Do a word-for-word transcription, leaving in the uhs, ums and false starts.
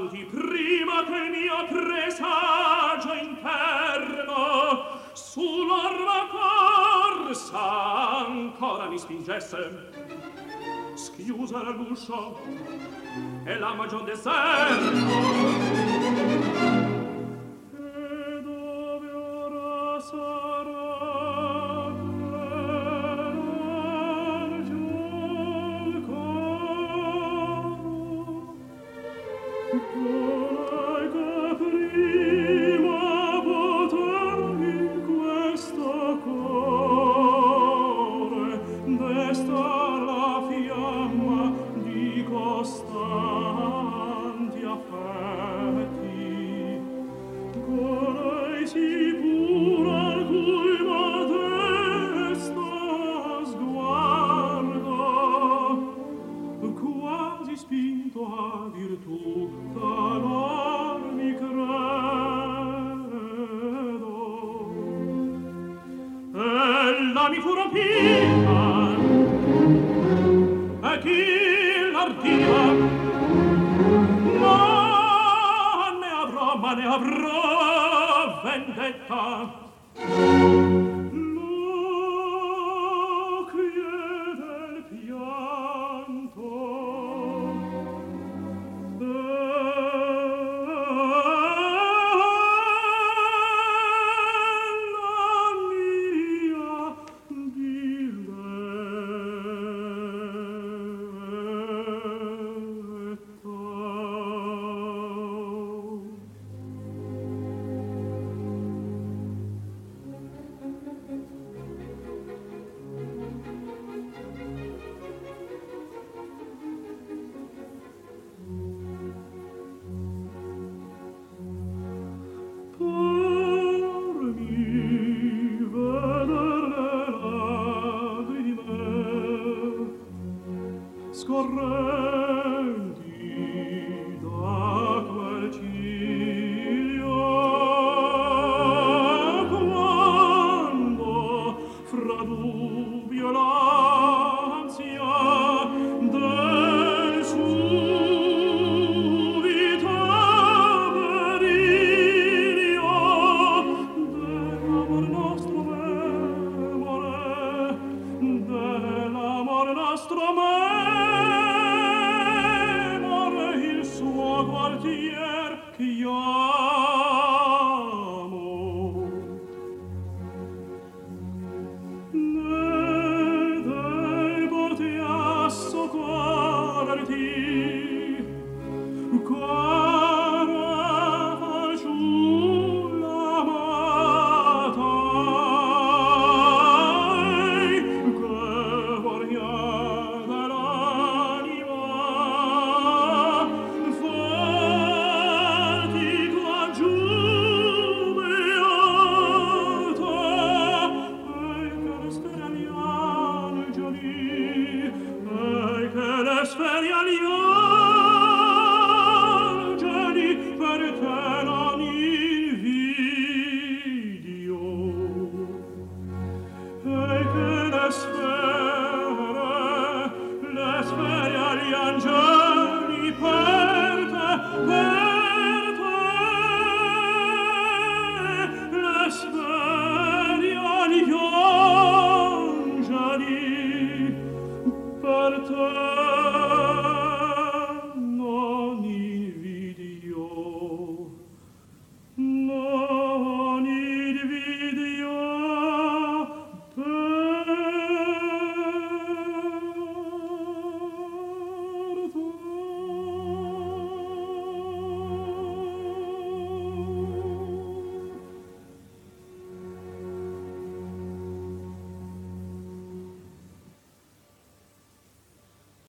avanti prima che il mio presagio interno sull'orma corsa ancora mi spingesse. Schiusa l'uscio e la magion deserto. E dove ora sarà l'angel caro? Poi che prima potrà in questo cuore destar la fiamma di costanti affetti, colei sicura al cui modesta sguardo quasi spinto a virtù talor mi credo. Ella mi fu rapita e chi l'ardiva ma ne avrò, ma ne avrò vendetta. Lo chiede il pianto scorrenti da quel ciglio quando fra dubbio l'ansia del subito delirio dell'amor nostro memore, dell'amor nostro memore quartier chiamo. Ne dei porti a soccorrerti, cara fanciulla amata, che vornia dell'anima sferi agli angeli perché non invidio e che le sferi